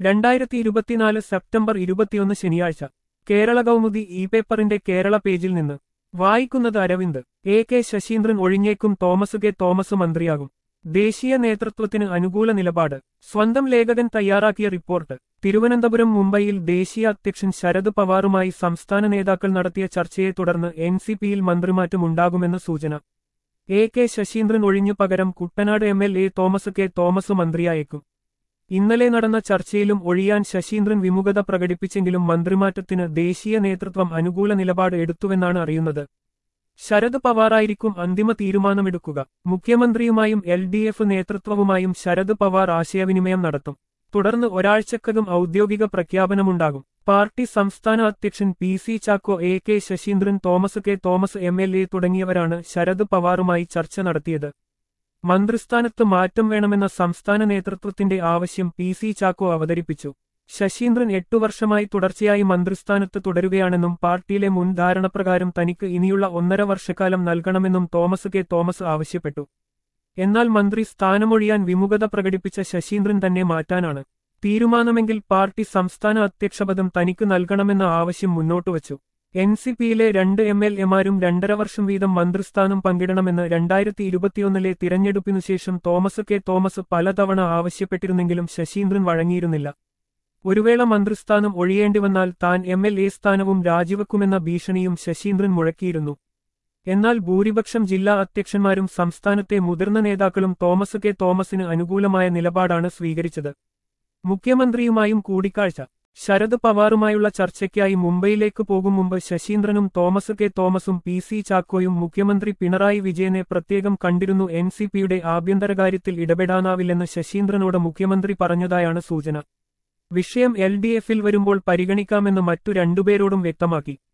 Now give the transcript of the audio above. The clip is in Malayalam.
2024 സെപ്റ്റംബർ 21 ശനിയാഴ്ച കേരള കൗമുദി ഇ പേപ്പറിന്റെ കേരള പേജിൽ നിന്ന് വായിക്കുന്നത് അരവിന്ദ്. കെ ശശീന്ദ്രൻ ഒഴിഞ്ഞേക്കും, തോമസ് മന്ത്രിയാകും. ദേശീയ നേതൃത്വത്തിന് അനുകൂല നിലപാട്. സ്വന്തം ലേഖകൻ തയ്യാറാക്കിയ റിപ്പോർട്ട്. തിരുവനന്തപുരം മുംബൈയിൽ ദേശീയ അധ്യക്ഷൻ ശരത് പവാറുമായി സംസ്ഥാന നേതാക്കൾ നടത്തിയ ചർച്ചയെ തുടർന്ന് എൻസിപിയിൽ മന്ത്രിമാറ്റമുണ്ടാകുമെന്ന് സൂചന. കെ ശശീന്ദ്രൻ ഒഴിഞ്ഞു പകരം കുട്ടനാട് MLA തോമസ് മന്ത്രിയായേക്കും. ഇന്നലെ നടന്ന ചർച്ചയിലും ഒഴിയാൻ ശശീന്ദ്രൻ വിമുഖത പ്രകടിപ്പിച്ചെങ്കിലും മന്ത്രിമാറ്റത്തിന് ദേശീയ നേതൃത്വം അനുകൂല നിലപാട് എടുത്തുവെന്നാണ് അറിയുന്നത്. ശരത് പവാറായിരിക്കും അന്തിമ തീരുമാനമെടുക്കുക. മുഖ്യമന്ത്രിയുമായും LDF നേതൃത്വവുമായും ശരത് പവാർ ആശയവിനിമയം നടത്തും. തുടർന്ന് ഒരാഴ്ചക്കകം ഔദ്യോഗിക പ്രഖ്യാപനമുണ്ടാകും. പാർട്ടി സംസ്ഥാന അധ്യക്ഷൻ PC Chacko, K Saseendran, Thomas MLA തുടങ്ങിയവരാണ് ശരത് പവാറുമായി ചർച്ച നടത്തിയത്. മന്ത്രിസ്ഥാനത്ത് മാറ്റം വേണമെന്ന സംസ്ഥാന നേതൃത്വത്തിന്റെ ആവശ്യം PC ചാക്കോ അവതരിപ്പിച്ചു. ശശീന്ദ്രൻ 8 വർഷമായി തുടർച്ചയായി മന്ത്രിസ്ഥാനത്ത് തുടരുകയാണെന്നും പാർട്ടിയിലെ മുൻ ധാരണപ്രകാരം തനിക്ക് ഇനിയുള്ള 1.5 വർഷക്കാലം നൽകണമെന്നും തോമസ് ആവശ്യപ്പെട്ടു. എന്നാൽ മന്ത്രി സ്ഥാനമൊഴിയാൻ വിമുഖത പ്രകടിപ്പിച്ച ശശീന്ദ്രൻ തന്നെ മാറ്റാനാണ് തീരുമാനമെങ്കിൽ പാർട്ടി സംസ്ഥാന അധ്യക്ഷപദം തനിക്ക് നൽകണമെന്ന ആവശ്യം മുന്നോട്ടുവച്ചു. എൻസിപിയിലെ 2 MLAമാരും 2.5 വർഷം വീതം മന്ത്രിസ്ഥാനം പങ്കിടണമെന്ന് 2021 തിരഞ്ഞെടുപ്പിനുശേഷം തോമസ് പലതവണ ആവശ്യപ്പെട്ടിരുന്നെങ്കിലും ശശീന്ദ്രൻ വഴങ്ങിയിരുന്നില്ല. ഒരു വേള മന്ത്രിസ്ഥാനം ഒഴിയേണ്ടിവന്നാൽ താൻ MLA സ്ഥാനവും രാജിവെക്കുമെന്ന ഭീഷണിയും ശശീന്ദ്രൻ മുഴക്കിയിരുന്നു. എന്നാൽ ഭൂരിപക്ഷം ജില്ലാ അധ്യക്ഷന്മാരും സംസ്ഥാനത്തെ മുതിർന്ന നേതാക്കളും തോമസിന് അനുകൂലമായ നിലപാടാണ് സ്വീകരിച്ചത്. മുഖ്യമന്ത്രിയുമായും കൂടിക്കാഴ്ച. ശരത് പവാറുമായുള്ള ചർച്ചയ്ക്കായി മുംബൈയിലേക്ക് പോകും മുമ്പ് ശശീന്ദ്രനും തോമസും PC ചാക്കോയും മുഖ്യമന്ത്രി പിണറായി വിജയനെ പ്രത്യേകം കണ്ടിരുന്നു. എൻസിപിയുടെ ആഭ്യന്തരകാര്യത്തിൽ ഇടപെടാനാവില്ലെന്ന് ശശീന്ദ്രനോട് മുഖ്യമന്ത്രി പറഞ്ഞതായാണ് സൂചന. വിഷയം LDFൽ വരുമ്പോൾ പരിഗണിക്കാമെന്ന് മറ്റു രണ്ടുപേരോടും വ്യക്തമാക്കി.